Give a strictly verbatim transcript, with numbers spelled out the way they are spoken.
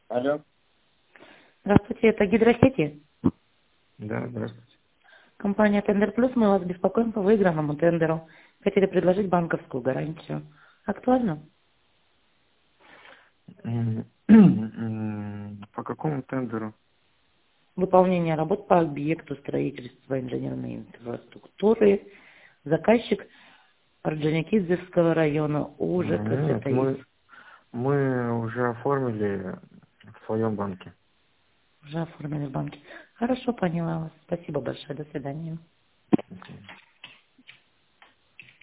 Алло. Здравствуйте, это гидросети. Да, здравствуйте. Компания Тендер Плюс, мы вас беспокоим по выигранному тендеру. Хотели предложить банковскую гарантию. Актуально? М, м, По какому тендеру? Выполнение работ по объекту строительства инженерной инфраструктуры. Заказчик Орджоникидзевского района УЖКХ Нет, ТАИС. мы, мы уже оформили в своем банке. Уже оформили в банке. Хорошо, поняла вас. Спасибо большое. До свидания. До свидания.